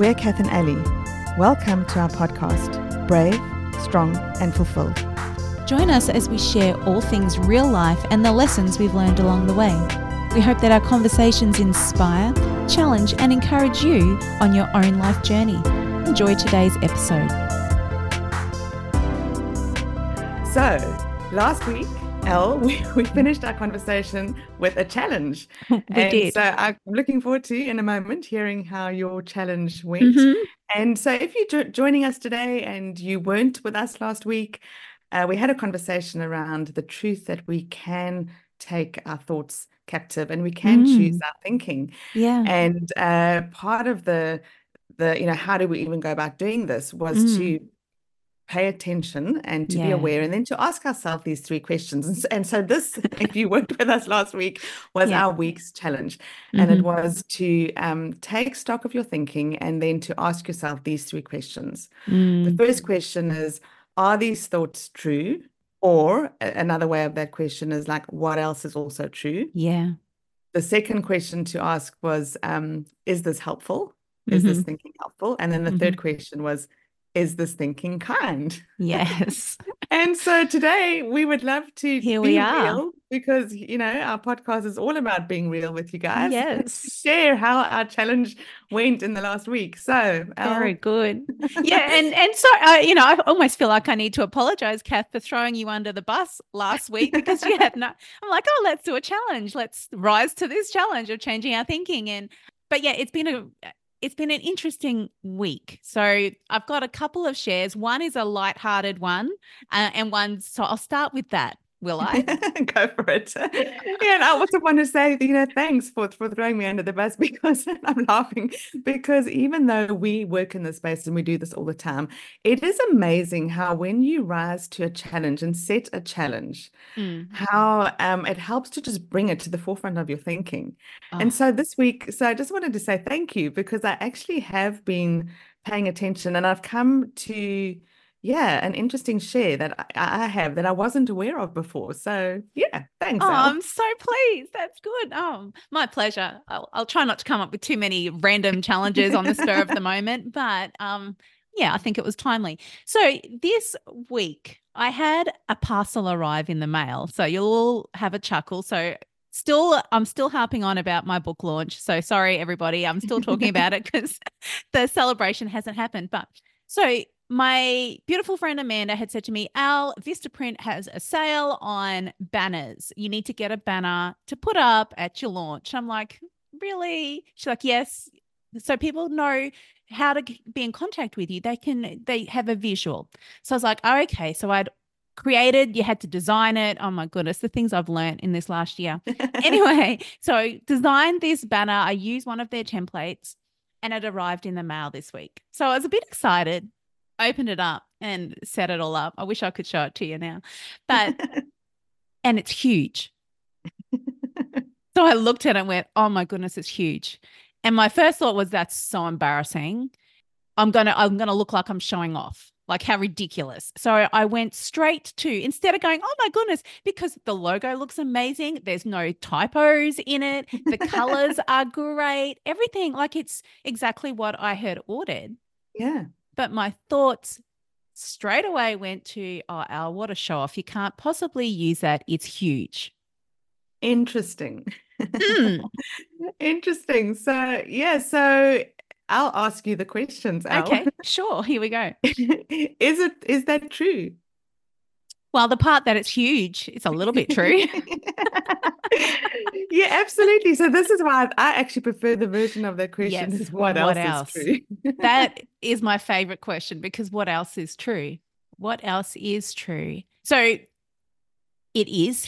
We're Kath and Ali. Welcome to our podcast, Brave, Strong and Fulfilled. Join us as we share all things real life and the lessons we've learned along the way. We hope that our conversations inspire, challenge and encourage you on your own life journey. Enjoy today's episode. So, last week, Elle, we finished our conversation with a challenge. We did. So I'm looking forward to, in a moment, hearing how your challenge went. And so if you're joining us today and you weren't with us last week, we had a conversation around the truth that we can take our thoughts captive and we can choose our thinking. Yeah. And part of the how do we even go about doing this was to pay attention and to be aware, and then to ask ourselves these three questions. And so this, if you weren't with us last week, was our week's challenge. And it was to take stock of your thinking and then to ask yourself these three questions. The first question is, are these thoughts true? Or another way of that question is like, what else is also true? Yeah. The second question to ask was, is this helpful? Is this thinking helpful? And then the third question was, is this thinking kind? Yes. And so today we would love to be are. real, because, our podcast is all about being real with you guys. Yes. Share how our challenge went in the last week. So, very good. Yeah. And so, I almost feel like I need to apologize, Kath, for throwing you under the bus last week, because you had I'm like, let's do a challenge. Let's rise to this challenge of changing our thinking. But yeah, it's been an interesting week. So I've got a couple of shares. One is a lighthearted one, so I'll start with that. Will I? Go for it. And I also want to say, thanks for throwing me under the bus, because I'm laughing, because even though we work in this space and we do this all the time, it is amazing how when you rise to a challenge and set a challenge, how it helps to just bring it to the forefront of your thinking. And so this week, I just wanted to say thank you, because I actually have been paying attention, and I've come to an interesting share that I have that I wasn't aware of before. So thanks. I'm so pleased. That's good. My pleasure. I'll try not to come up with too many random challenges on the spur of the moment, but I think it was timely. So this week I had a parcel arrive in the mail. So you'll all have a chuckle. So I'm still harping on about my book launch. So sorry, everybody. I'm still talking about it because the celebration hasn't happened. But so my beautiful friend Amanda had said to me, Al, Vistaprint has a sale on banners. You need to get a banner to put up at your launch. I'm like, really? She's like, yes. So people know how to be in contact with you. They have a visual. So I was like, oh, okay. So I'd created, you had to design it. Oh my goodness, the things I've learned in this last year. Anyway, so designed this banner. I used one of their templates and it arrived in the mail this week. So I was a bit excited. Opened it up and set it all up. I wish I could show it to you now, but and it's huge. So I looked at it and went, oh my goodness, it's huge. And my first thought was, that's so embarrassing. I'm gonna look like I'm showing off. Like, how ridiculous. So I went straight to, instead of going, oh my goodness, because the logo looks amazing. There's no typos in it. The colors are great. Everything, like, it's exactly what I had ordered. Yeah. But my thoughts straight away went to, oh, Al, what a show off. You can't possibly use that. It's huge. Interesting. Interesting. So I'll ask you the questions, Al. Okay, sure. Here we go. Is that true? Well, the part that it's huge, it's a little bit true. Yeah, absolutely. So this is why I actually prefer the version of that question. Yes. Is what else is true? That is my favorite question, because what else is true? What else is true? So it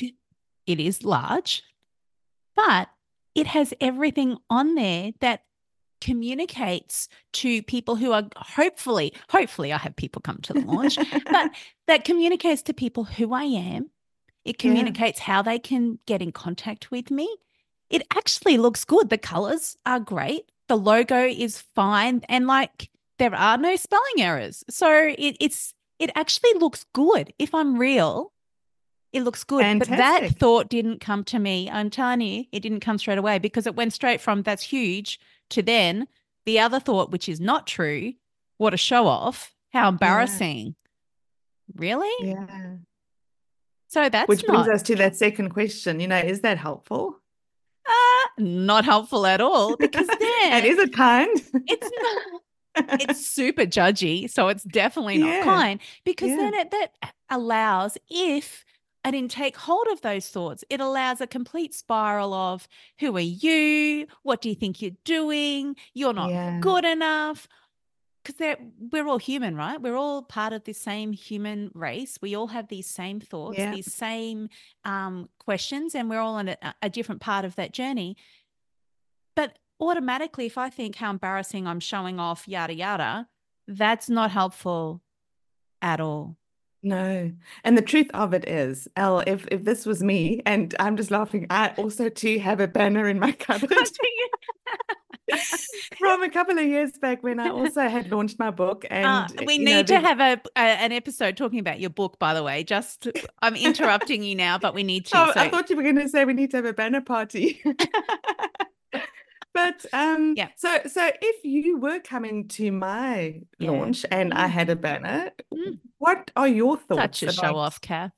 is large, but it has everything on there that communicates to people who are hopefully I have people come to the launch, but that communicates to people who I am. It communicates how they can get in contact with me. It actually looks good. The colors are great. The logo is fine. And like, there are no spelling errors. So it actually looks good. If I'm real, it looks good. Fantastic. But that thought didn't come to me. I'm telling you, it didn't come straight away, because it went straight from that's huge to then The other thought, which is not true, what a show off. How Yeah. embarrassing. Really? Yeah. So that's Which brings not us to that second question, is that helpful? not helpful at all because And then is it kind? it's not it's super judgy, so it's definitely not Yeah. kind because Yeah. then that allows if I didn't take hold of those thoughts, it allows a complete spiral of who are you? What do you think you're doing? You're not Yeah. good enough. Because we're all human, right? We're all part of the same human race. We all have these same thoughts, Yeah. these same questions, and we're all on a different part of that journey. But automatically, if I think how embarrassing I'm showing off, yada, yada, that's not helpful at all. No. And the truth of it is, Elle, if this was me, and I'm just laughing, I also too have a banner in my cupboard from a couple of years back when I also had launched my book. And We need to have an episode talking about your book, by the way. Just I'm interrupting you now, but we need to. I So thought you were going to say we need to have a banner party. But yeah, so if you were coming to my yeah. launch and I had a banner, Mm. what are your Such thoughts a show about? off, Kath.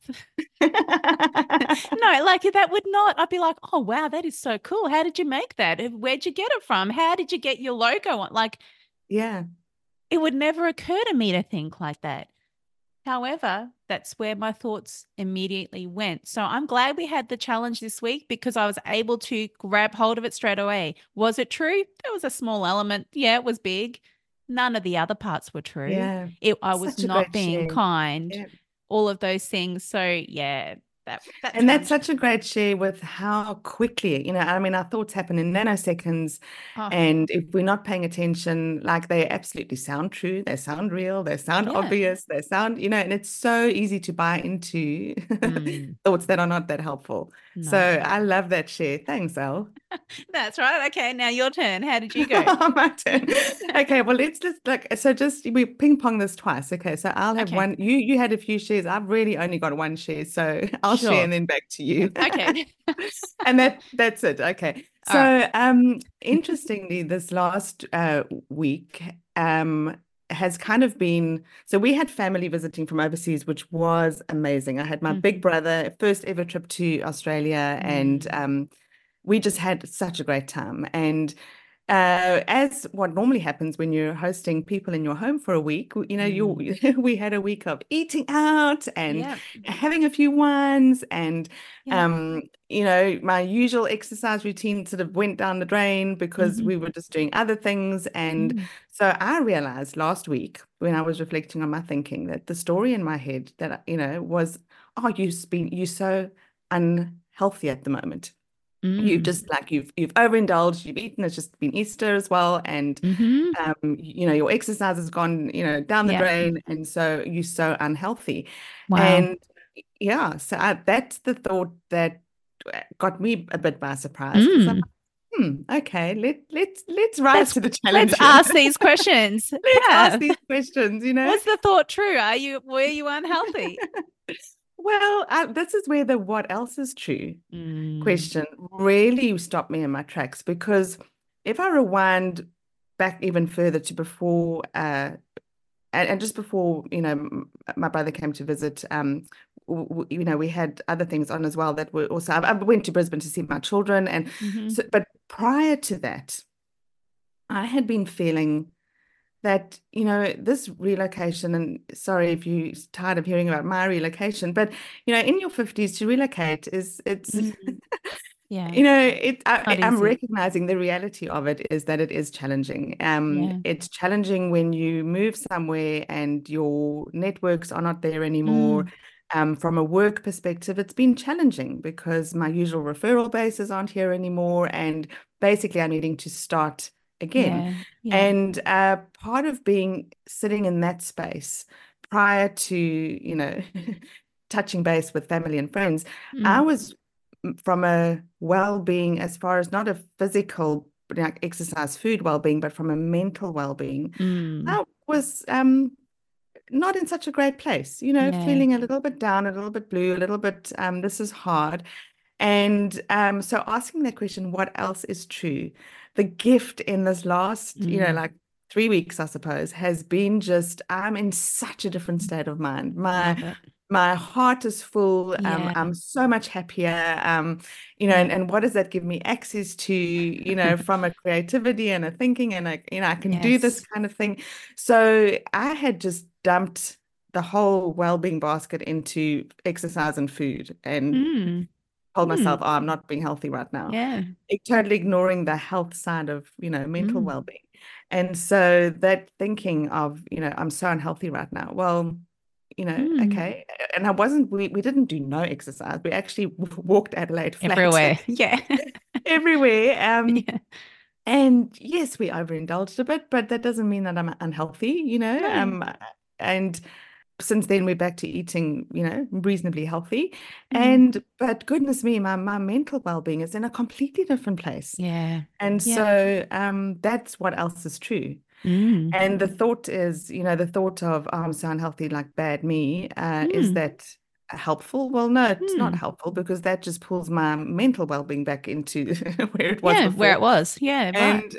No, like that would not. I'd be like, oh wow, that is so cool. How did you make that? Where'd you get it from? How did you get your logo on? Like, Yeah. it would never occur to me to think like that. However, that's where my thoughts immediately went. So I'm glad we had the challenge this week because I was able to grab hold of it straight away. Was it true? There was a small element. Yeah, it was big. None of the other parts were true. Yeah. I was Such a not great being share. kind, Yeah. all of those things. So yeah, that And that's challenge. such a great share with how quickly, I mean, our thoughts happen in nanoseconds. Oh, And if we're not paying attention, like they absolutely sound true, they sound real, they sound yeah. obvious, they sound, and it's so easy to buy into Mm, thoughts that are not that helpful. So no. I love that share. Thanks, Elle. That's right. Okay, now your turn. How did you go? My turn. Okay, well, let's just just we ping pong this twice. Okay, so I'll have Okay, one. You had a few shares. I've really only got one share, so I'll share sure. and then back to you. Okay. And that's it. Okay. All right. So interestingly, this last week has kind of been, so we had family visiting from overseas, which was amazing. I had my big Mhm. brother, first ever trip to Australia, and Mm. we just had such a great time. And as what normally happens when you're hosting people in your home for a week, you Mm. we had a week of eating out and Yeah. having a few wines, and Yeah. my usual exercise routine sort of went down the drain because Hmm. we were just doing other things. And Mm. so I realized last week when I was reflecting on my thinking that the story in my head that was, oh, you're so unhealthy at the moment. You've Mm. just like you've overindulged, you've eaten, it's just been Easter as well, and Hmm. your exercise has gone, down the Yeah. drain, and so you're so unhealthy. Wow. And yeah, so that's the thought that got me a bit by surprise because I'm Mm. like, okay, let's rise Let's to the let's challenge here. ask these questions. Let's ask Kath, these questions. was the thought true? Were you unhealthy? Well, this is where the what else is true Mm. question really stopped me in my tracks, because if I rewind back even further to before and just before my brother came to visit, we had other things on as well that were also, I went to Brisbane to see my children, and Hmm. so but prior to that I had been feeling that this relocation, and sorry if you're tired of hearing about my relocation, but in your 50s to relocate is it's Mm. Yeah. Not I'm easy. recognizing the reality of it is that it is challenging. Yeah. It's challenging when you move somewhere and your networks are not there anymore. Mm. From a work perspective, it's been challenging because my usual referral bases aren't here anymore, and basically I'm needing to start again. Yeah. Yeah. And part of being sitting in that space prior to, touching base with family and friends, I Mm. was from a well-being, as far as not a physical like exercise food well-being, but from a mental well-being, Mm. I was not in such a great place, Yeah. feeling a little bit down, a little bit blue, a little bit this is hard. And so asking that question, what else is true? The gift in this last, like 3 weeks, I suppose, has been just I'm in such a different state of mind. Love it. My heart is full. Yeah. I'm so much happier. Yeah. And what does that give me access to, from a creativity and a thinking and I can do this Yes. kind of thing. So I had just dumped the whole well-being basket into exercise and food and Mm. told myself, Mm. oh, I'm not being healthy right now. Yeah. Totally ignoring the health side of, mental Mm. well-being. And so that thinking of, I'm so unhealthy right now. Well, Mm. okay. And we didn't do no exercise. We actually walked Adelaide flat Everywhere. Yeah. everywhere. Yeah. And yes, we overindulged a bit, but that doesn't mean that I'm unhealthy, No. and since then we're back to eating, reasonably healthy. Mm. But goodness me, my mental well-being is in a completely different place. Yeah. And Yeah. so that's what else is true. Mm. And the thought is, the thought of, oh, I'm so unhealthy, like bad me, is Mm. that helpful? Well, no, it's not Mm. helpful because that just pulls my mental well-being back into where it was Yeah, where before. it was. Yeah, right. And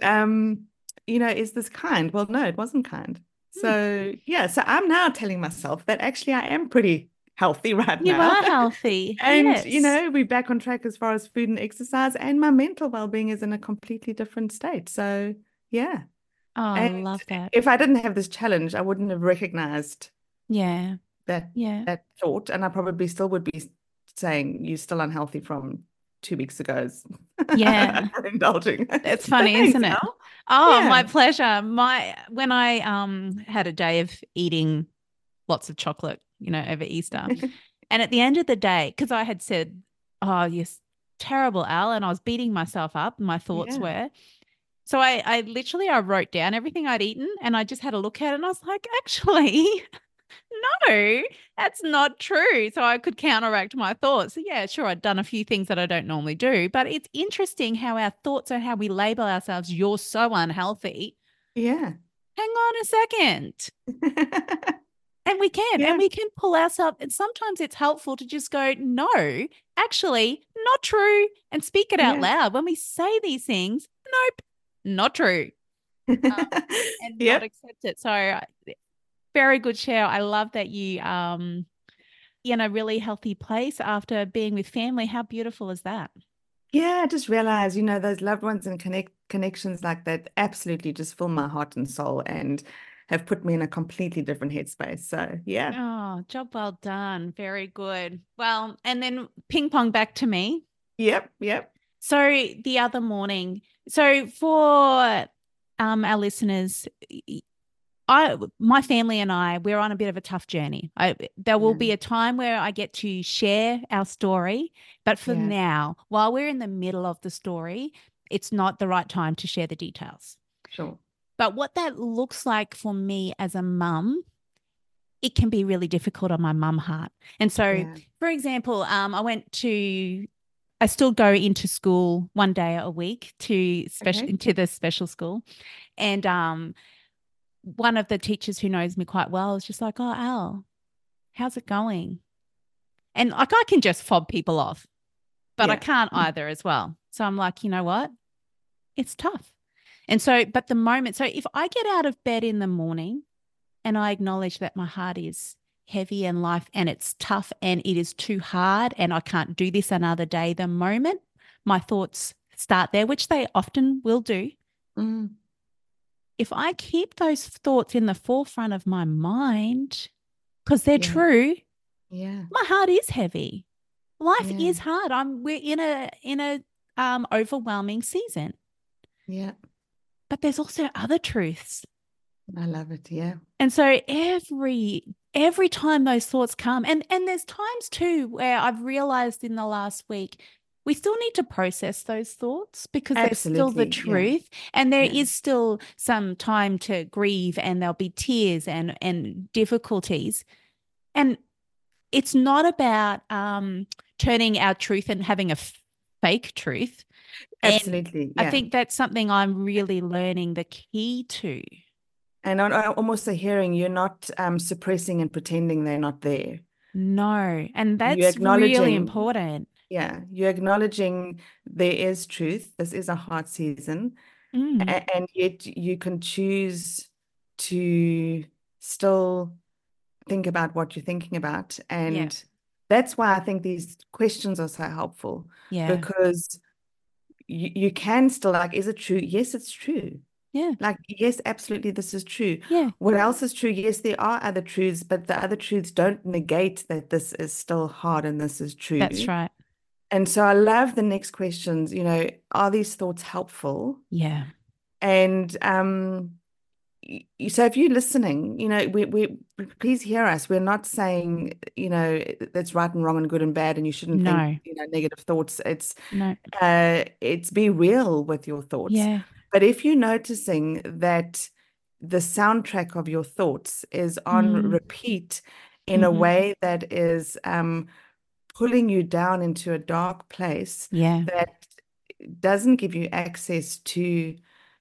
is this kind? Well, no, it wasn't kind. Mm. So yeah, so I'm now telling myself that actually I am pretty healthy right You now. are healthy. And Yes. we're back on track as far as food and exercise, and my mental well-being is in a completely different state. So yeah. Oh, I And love that. if I didn't have this challenge, I wouldn't have recognized Yeah. that Yeah. that thought, and I probably still would be saying you're still unhealthy from 2 weeks ago Yeah. for indulging. It's So funny, thanks, isn't it? Al. Oh, Yeah. my pleasure. When I had a day of eating lots of chocolate, over Easter. And at the end of the day, because I had said, oh, yes, terrible, Al, and I was beating myself up, my thoughts Yeah. were. So I literally I wrote down everything I'd eaten and I just had a look at it and I was like, actually, no, that's not true. So I could counteract my thoughts. So yeah, sure, I'd done a few things that I don't normally do, but it's interesting how our thoughts and how we label ourselves, you're so unhealthy. Yeah. Hang on a second. And Yeah. we can pull ourselves. And sometimes it's helpful to just go, no, actually, not true, and speak it out Yeah. loud. When we say these things, nope, not true, and not Yep. accept it. So very good share. I love that you in a really healthy place after being with family. How beautiful is that? Yeah, I just realized, those loved ones and connections like that absolutely just fill my heart and soul and have put me in a completely different headspace. So yeah. Oh, job well done. Very good. Well, and then ping pong back to me. Yep. Yep. So the other morning, so for our listeners, my family and I, we're on a bit of a tough journey. There will Yeah. be a time where I get to share our story, but for Yeah. now, while we're in the middle of the story, it's not the right time to share the details. Sure. But what that looks like for me as a mum, it can be really difficult on my mum heart. And so, Yeah. for example, I still go into school one day a week Okay. to the special school. And one of the teachers who knows me quite well is just like, oh, Al, how's it going? And like I can just fob people off, but I Yeah. can't either as well. So I'm like, you know what? It's tough. And so, but the moment, so if I get out of bed in the morning and I acknowledge that my heart is heavy and life and it's tough and it is too hard and I can't do this another day, the moment my thoughts start there, which they often will do. Mm. If I keep those thoughts in the forefront of my mind, because they're Yeah. true, Yeah. my heart is heavy. Life Yeah. is hard. We're in a overwhelming season. Yeah. But there's also other truths. I love it. Yeah. And so every time those thoughts come, and there's times too where I've realized in the last week, we still need to process those thoughts because they're still the Absolutely. Yeah. truth. And there Yeah. is still some time to grieve and there'll be tears and difficulties. And it's not about turning our truth and having a fake truth. And Absolutely. I Yeah. think that's something I'm really learning the key to. And I'm almost hearing you're not suppressing and pretending they're not there. No. And You're that's really acknowledging, important. yeah, you're acknowledging there is truth. This is a hard season, Mm, and yet you can choose to still think about what you're thinking about. yeah, And that's why I think these questions are so helpful, yeah, because you can still, like, is it true? Yes, it's true. yeah, Like, yes, absolutely, this is true. yeah. What else is true? Yes, there are other truths, but the other truths don't negate that this is still hard and this is That's true. right. And so I love the next questions, are these thoughts helpful? Yeah. And so if you're listening, we please hear us. We're not saying, that's right and wrong and good and bad, and you shouldn't think, No, negative thoughts. no. It's be real with your thoughts. Yeah. But if you're noticing that the soundtrack of your thoughts is on Mm, repeat in a hmm. way that is pulling you down into a dark place Yeah. that doesn't give you access to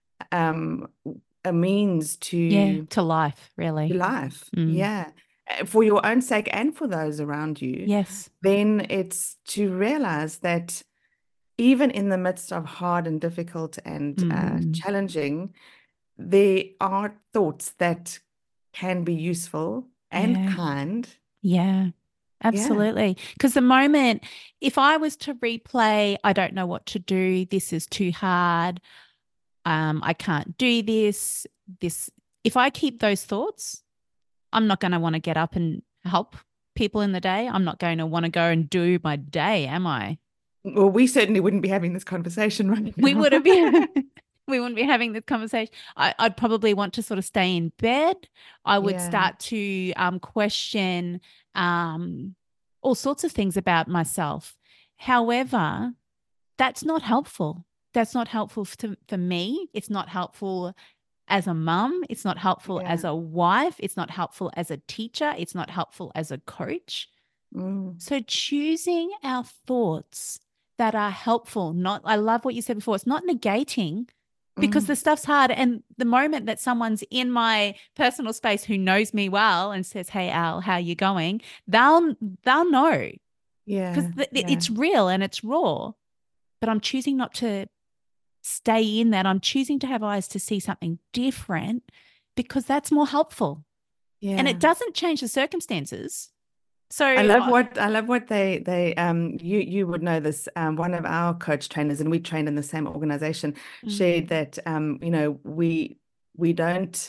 um, a means Yeah. to To life, really. life, Mm. yeah, for your own sake and for those around you, Yes. then it's to realize that even in the midst of hard and difficult and Mm. challenging, there are thoughts that can be useful and Yeah. kind. Yeah. Yeah. Absolutely. Because the moment, if I was to replay, I don't know what to do, this is too hard, I can't do this, if I keep those thoughts, I'm not going to want to get up and help people in the day. I'm not going to want to go and do my day, am I? Well, we certainly wouldn't be having this conversation right We now. would have been, we wouldn't be having this conversation. I'd probably want to sort of stay in bed. I would Yeah. start to question um, all sorts of things about myself. However, that's not helpful. That's not helpful for me. It's not helpful as a mum. It's not helpful Yeah. as a wife. It's not helpful as a teacher. It's not helpful as a coach. Mm, So choosing our thoughts that are helpful, not, I love what you said before, it's not negating because the mm. stuff's hard. And the moment that someone's in my personal space who knows me well and says, "Hey Al, how you going?" They'll know because Yeah. Yeah. it's real and it's raw. But I'm choosing not to stay in that. I'm choosing to have eyes to see something different because that's more helpful. And it Yeah. doesn't change the circumstances. So, I love what you would know this, one of our coach trainers, and we trained in the same organization, mm, shared that we don't,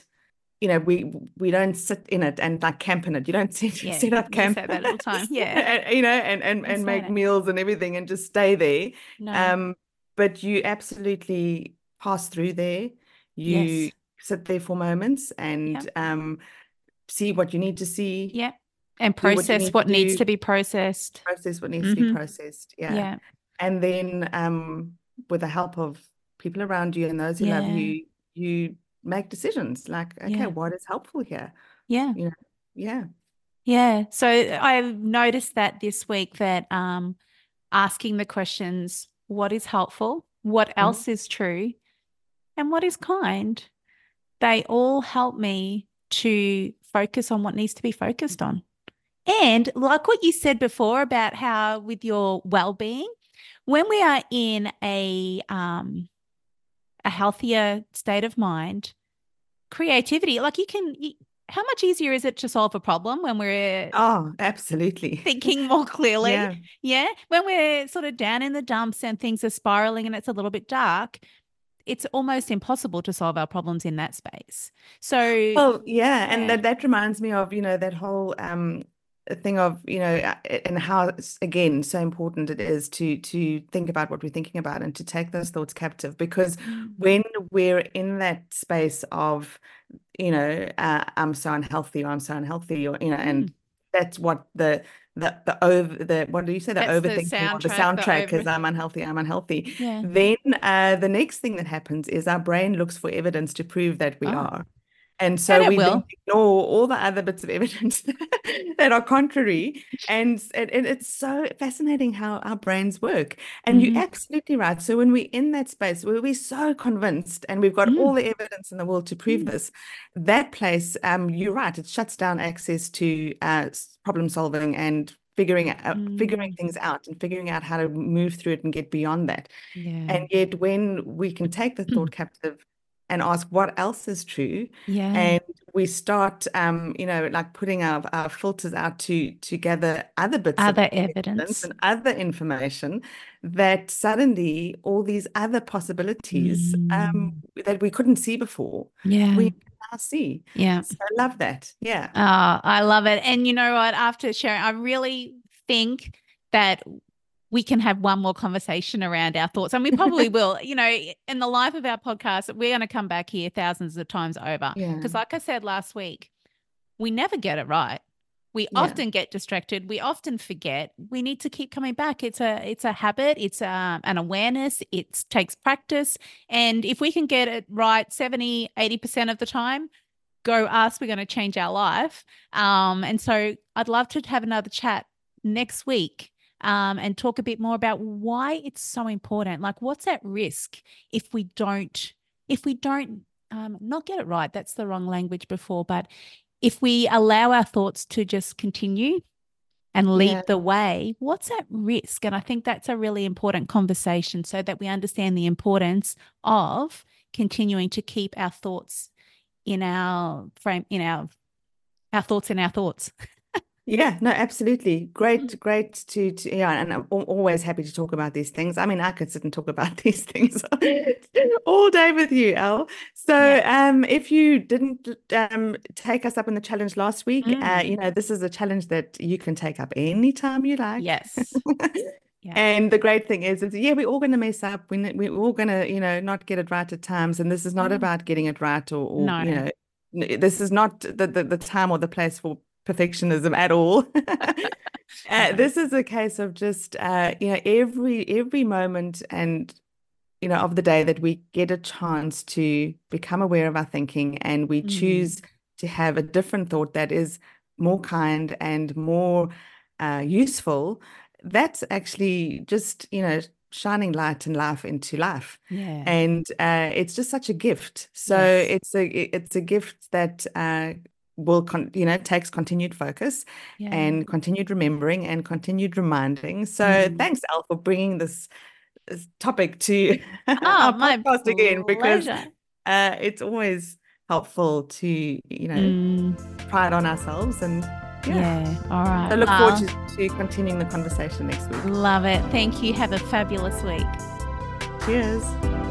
we don't sit in it and like camp in it. You don't set yeah, set up you camp say that all the time. Yeah, and insane make it. meals and everything and just stay there. No. Um, but you absolutely pass through there. You Yes. sit there for moments Yep. and see what you need to see, Yep. And do what you process need to what needs do, to be processed. process what needs to be Mm-hmm. processed. Yeah. Yeah. And then with the help of people around you and those who love Yeah. you, you make decisions like, okay, Yeah. what is helpful here? Yeah. You know, yeah. Yeah. So I've noticed that this week that asking the questions, what is helpful? What Mhm. else is true? And what is kind? They all help me to focus on what needs to be focused on. And like what you said before about how with your well-being, when we are in a healthier state of mind, creativity, like how much easier is it to solve a problem when we're Oh, absolutely. thinking more clearly? Yeah. Yeah. When we're sort of down in the dumps and things are spiraling and it's a little bit dark, it's almost impossible to solve our problems in that space. So, Well, yeah, and yeah. that reminds me of, that whole thing of, and how again so important it is to think about what we're thinking about and to take those thoughts captive, because Mm, when we're in that space of, I'm so unhealthy, or I'm so unhealthy, or mm. and that's what the what do you say, the That's the overthinking, or the soundtrack, the soundtrack is over. I'm unhealthy. Yeah. Then the next thing that happens is our brain looks for evidence to prove that we Oh, are. And and so it we then will. ignore all the other bits of evidence that are contrary. And it's so fascinating how our brains work. And you're Hmm. absolutely right. So when we're in that space where we're so convinced and we've got all Mm, the evidence in the world to prove mm. this, that place, you're right, it shuts down access to problem solving and figuring things out and figuring out how to move through it and get beyond that. Yeah. And yet when we can take the thought captive and ask what else is true, Yeah. and we start like putting our filters out to gather other bits of evidence and other information, that suddenly all these other possibilities that we couldn't see before, we can now see. Yeah. So I love that. Yeah. I love it. And you know what? After sharing, I really think that we can have one more conversation around our thoughts, and we probably will. You know, in the life of our podcast, we're going to come back here thousands of times over. Because like I said last week, we never get it right. We often get distracted. We often forget. We need to keep coming back. It's a habit. It's an awareness. It takes practice. And if we can get it right 70, 80% of the time, go us, we're going to change our life. And so I'd love to have another chat next week and talk a bit more about why it's so important. Like, what's at risk if we don't not get it right. That's the wrong language before, but if we allow our thoughts to just continue and lead the way, what's at risk? And I think that's a really important conversation, so that we understand the importance of continuing to keep our thoughts in our frame, our thoughts in our thoughts. Yeah, no, absolutely. Great to and I'm always happy to talk about these things. I mean, I could sit and talk about these things all day with you, Elle. So if you didn't take us up on the challenge last week, this is a challenge that you can take up anytime you like. Yes. And the great thing is we're all going to mess up. We're all going to, not get it right at times. And this is not about getting it right or this is not the time or the place for perfectionism at all. This is a case of just every moment and of the day that we get a chance to become aware of our thinking, and we choose to have a different thought that is more kind and more useful. That's actually just shining light and life into life. And it's just such a gift. So it's a gift that takes continued focus and continued remembering and continued reminding. So thanks, Elle, for bringing this topic to our podcast again, because it's always helpful to try it on ourselves. And all right, so look forward to continuing the conversation next week. Love it. Thank you. Have a fabulous week. Cheers.